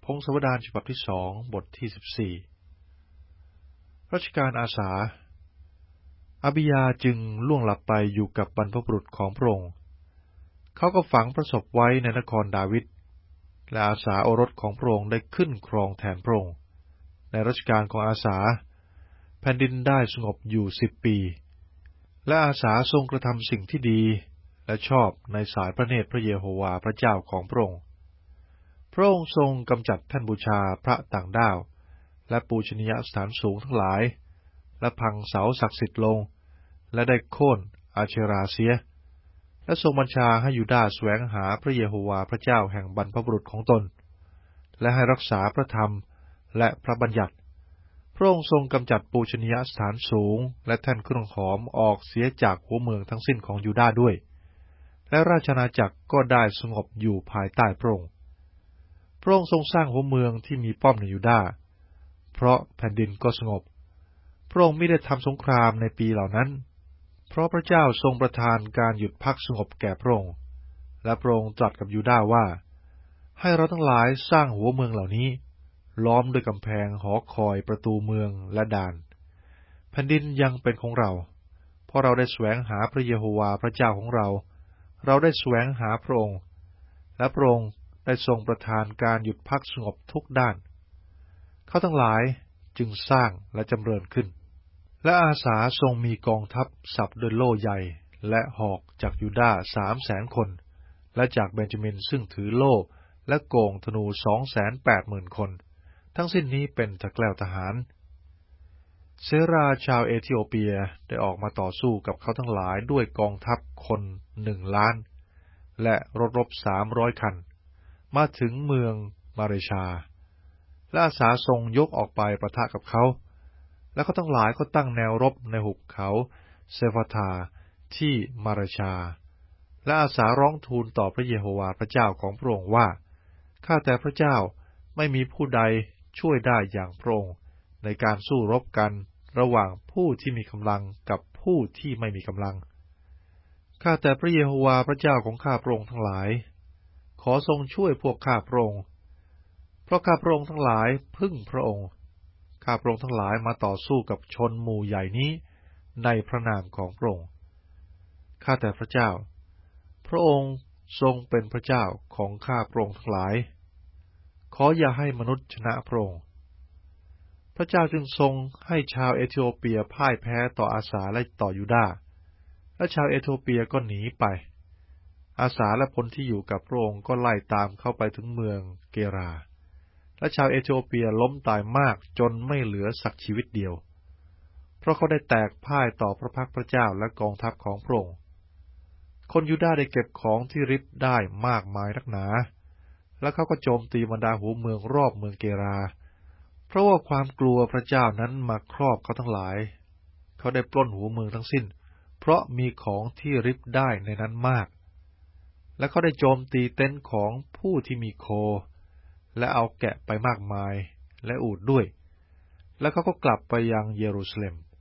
พงศาวดารฉบับที่2บทที่14รัชกาลอาสาอบิยาจึงล่วงหลับไปอยู่กับบรรพบุรุษของพระองค์เขาก็ฝังพระศพไว้ในนครดาวิดและอาสาโอรสของพระองค์ได้ขึ้นครองแทนพระองค์ในรัชกาลของอาสาแผ่นดินได้สงบอยู่10 ปีและอาสาทรงกระทำสิ่งที่ดีและชอบในสายพระเนตรพระเยโฮวาห์พระเจ้าของพระองค์พระองค์ทรงกำจัดแท่นบูชาพระต่างดาวและปูชนียสถานสูงทั้งหลายและพังเสาศักดิ์สิทธิ์ลงและได้โค่นอาเชราเสียและทรงบัญชาให้ยูดาห์แสวงหาพระเยโฮวาห์พระเจ้าแห่งบรรพบุรุษของตนและให้รักษาพระธรรมและพระบัญญัติพระองค์ทรงกำจัดปูชนียสถานสูงและแท่นเครื่องหอมออกเสียจากหัวเมืองทั้งสิ้นของยูดาห์ด้วยและราชอาณาจักรก็ได้สงบอยู่ภายใต้พระองค์พระองค์ทรงสร้างหัวเมืองที่มีป้อมในยูดาห์เพราะแผ่นดินก็สงบพระองค์ไม่ได้ทำสงครามในปีเหล่านั้นเพราะพระเจ้าทรงประทานการหยุดพักสงบแก่พระองค์และพระองค์ตรัสกับยูดาห์ว่าให้เราทั้งหลายสร้างหัวเมืองเหล่านี้ล้อมด้วยกำแพงหอคอยประตูเมืองและด่านแผ่นดินยังเป็นของเราเพราะเราได้แสวงหาพระเยโฮวาห์พระเจ้าของเราได้แสวงหาพระองค์และพระองค์ได้ทรงประทานการหยุดพักสงบทุกด้านเขาทั้งหลายจึงสร้างและจำเริญขึ้นและอาสาทรงมีกองทัพสับด้วยโล่ใหญ่และหอกจากยูดาห์300,000 คนและจากเบนจามินซึ่งถือโล่และโก่งธนู 280,000 คนทั้งสิ้นนี้เป็นตะแกล้วทหารเซราชาวเอธิโอเปียได้ออกมาต่อสู้กับเขาทั้งหลายด้วยกองทัพคน1,000,000และรถรบ300 คันมาถึงเมืองมาเรชาและอาสาทรงยกออกไปปะทะกับเขาและเขาทั้งหลายก็ตั้งแนวรบในหุบเขาเซฟาธาที่มาเรชาและอาสาร้องทูลต่อพระเยโฮวาห์พระเจ้าของพระองค์ว่าข้าแต่พระเจ้าไม่มีผู้ใดช่วยได้อย่างพระองค์ในการสู้รบกันระหว่างผู้ที่มีกำลังกับผู้ที่ไม่มีกำลังข้าแต่พระเยโฮวาห์พระเจ้าของข้าพระองค์ทั้งหลายขอทรงช่วยพวกข้าพระองค์เพราะข้าพระองค์ทั้งหลายพึ่งพระองค์ข้าพระองค์ทั้งหลายมาต่อสู้กับชนหมู่ใหญ่นี้ในพระนามของพระองค์ข้าแต่พระเจ้าพระองค์ทรงเป็นพระเจ้าของข้าพระองค์ทั้งหลายขออย่าให้มนุษย์ชนะพระองค์พระเจ้าจึงทรงให้ชาวเอธิโอเปียพ่ายแพ้ต่ออาสาและต่อยูดาห์และชาวเอธิโอเปียก็หนีไปอาสาและพลที่อยู่กับพระองค์ก็ไล่ตามเข้าไปถึงเมืองเกราและชาวเอธิโอเปียล้มตายมากจนไม่เหลือสักชีวิตเดียวเพราะเขาได้แตกพ่ายต่อพระพักพระเจ้าและกองทัพของพระองค์คนยูดาห์ได้เก็บของที่ริบได้มากมายนักหนาและเขาก็โจมตีบรรดาหัวเมืองรอบเมืองเกราเพราะว่าความกลัวพระเจ้านั้นมาครอบเขาทั้งหลายเขาได้ปล้นหัวเมืองทั้งสิ้นเพราะมีของที่ริบได้ในนั้นมากและเขาได้โจมตีเต็นท์ของผู้ที่มีโคและเอาแกะไปมากมายและอูฐด้วยและเขาก็กลับไปยังเยรูซาเล็ม